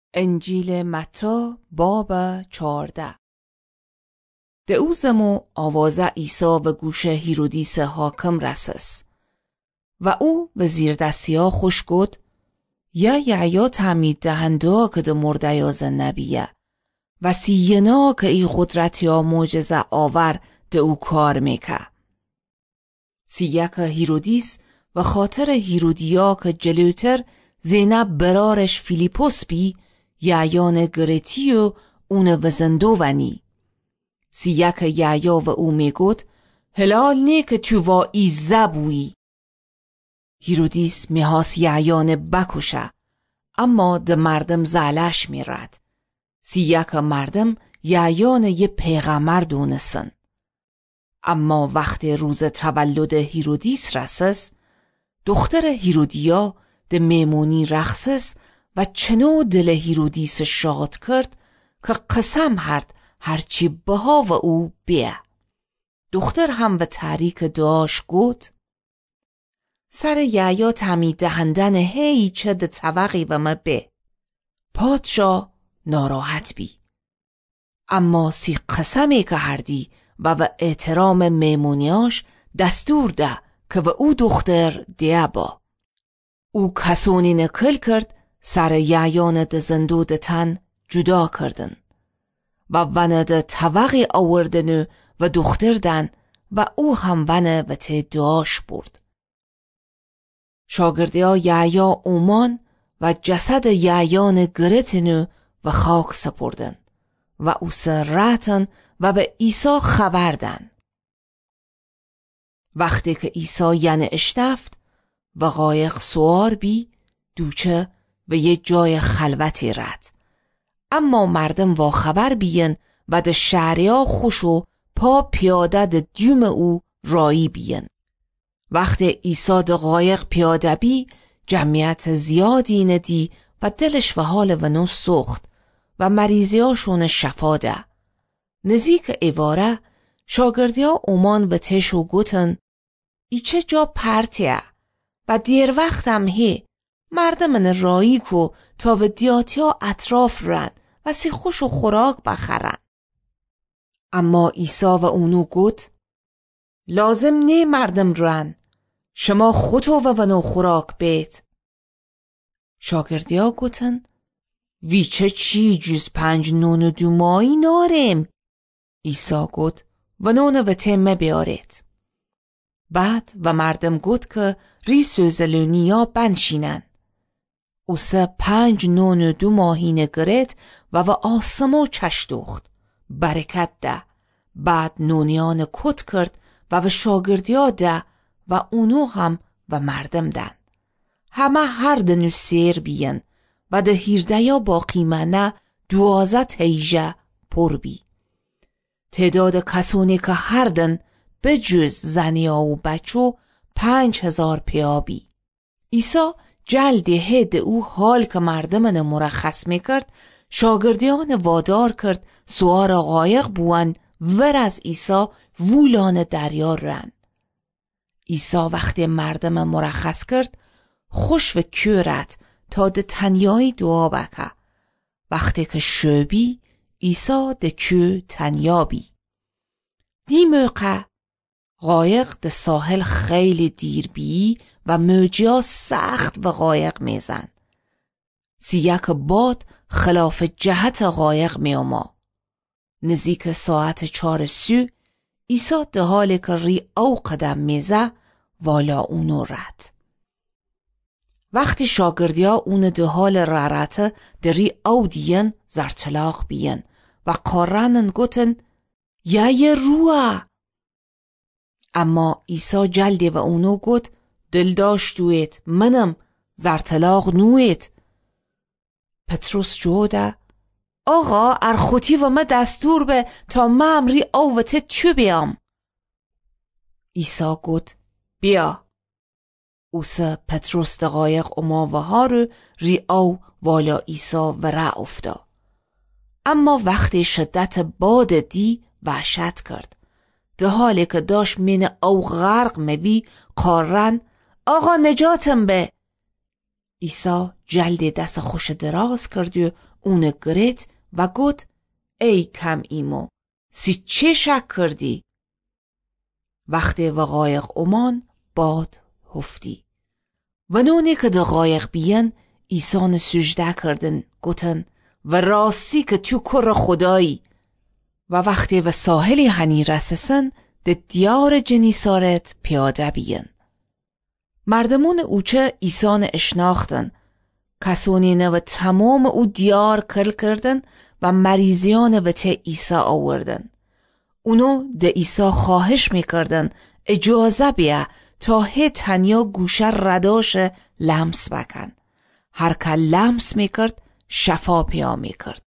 انجیل متی باب 14. ده او زمو آوازه عیسی و گوش هیرودیس حاکم رسس و او به زیر دستیا خوش گد یا یعیا تعمید دهنده که ده مرده یاز نبیه و سینا که ای قدرت یا معجزه آور ده او کار میکه. سیک هیرودیس و خاطر هیرودیا که جلوتر زینب برارش فیلیپوس بی یعیان گرتی و اون وزندو ونی. سیک یعیا و او میگود هلال نی که تو و ایزه بویی. هیرودیس میهاس یعیان بکشه اما ده مردم زعلش میرد. سیک مردم یعیان یه پیغمبر دونسن. اما وقت روز تولد هیرودیس رسس دختر هیرودیا ده میمونی رخصس و چنو دل هیرودیس شاد کرد که قسم هرد هرچی بها و او بیه. دختر هم و تحریک داش گود سر یعیا تعمید دهندن هی چه ده طوقی و ما به. پادشاه ناراحت بی. اما سی قسمی که هردی و احترام میمونیاش دستور ده که و او دختر دیه با. او کسونی نکل کرد سر یعیان ده زندو ده تن جدا کردن و ونه ده طوقی آوردن و دختر دن و او هم ونه و ته داش برد. شاگردیا یعیا اومان و جسد یعیان گرتن و خاک سپردن و او سراتن و به عیسی خبر دن. وقتی که عیسی یعنی اشتفت و قایق سوار بی دوچه و یه جای خلوتی رد. اما مردم با خبر بیین و ده شهریا خوشو پا پیاده ده دیوم او رایی بیین. وقتی عیسی ده قایق پیاده بی جمعیت زیادی ندی و دلش و حال و نو سخت و مریضیاشون شفا ده. نزیک ایواره شاگردیا اومان و تشو گوتن ای چه جا پرتیه و دیر وقتم هی مردمن رایی کو تا و دیاتیا اطراف رند و سی خوش و خوراک بخرن. اما عیسی و اونو گوت لازم نی مردم رن شما خودو و ونو خوراک بیت. شاگردیا گوتن وی چی جز 5 نون و 2 ماهی ناریم. عیسی گوت و نون و تمه بیارید. بعد و مردم گوت که ری سوزلونیا بنشینن. او سه 5 نون و 2 ماهی نگرید و آسمو چشدوخت. برکت ده. بعد نونیان کت کرد و شاگردیا ده و اونو هم و مردم دن. همه هر دنو سیر بیین و ده 18 باقی منه 12 تیجه پر بی. تعداد کسانی که هر دن به جز زنیا و بچو 5000 پیابی. عیسی جلدی هد او حال که مردمن مرخص میکرد شاگردیان وادار کرد سوار قایق بوان ور از عیسی وولان دریا رن. عیسی وقتی مردم مرخص کرد خوش و کورت تا ده تنیایی دعا بکه. وقتی که شوبی عیسی ده کو تنیابی. دی موقع قایق ده ساحل خیلی دیر بی و موجیا سخت و قایق میزن. سیک باد خلاف جهت قایق میاما. نزدیک ساعت 4 سو عیسی ده حالی که ری او قدم میزه والا اونو رد. وقتی شاگردیا اون ده حال رارته ده ری او دین زرطلاق بیین و قارنن گوتن یه روه. اما عیسی جلدی و اونو گوت دل داشتویت منم زرطلاق نویت. پتروس جوده آقا ارخوتی و ما دستور به تا ما امری اوته چو بیام. عیسی گوت بیا. اوسه پتروس دقایق اما و ها رو ری او والا عیسی و را افتا. اما وقتی شدت باد دی وحشت کرد. ده حالی که داشت من او غرق موی قارن آقا نجاتم به. عیسی جلد دست خوش دراز کرد و اون گرت و گفت ای کم ایمو سی چه شک کردی؟ وقتی و قایق امان باد هفتی و نونه که ده قایق بیان عیسی سجده کردن گوتن و راستی که تو کر خدایی. و وقتی و ساحلی هنی رسسن ده دیار جنیسارت پیاده بیان. مردمون اوچه عیسی اشناختن، کسانی و تمام او دیار کل کردن و مریضیان و ته عیسی آوردن. اونو ده عیسی خواهش میکردن اجازه بیا تا تنیا گوشه رداش لمس بکن. هر که لمس میکرد شفا پیا میکرد.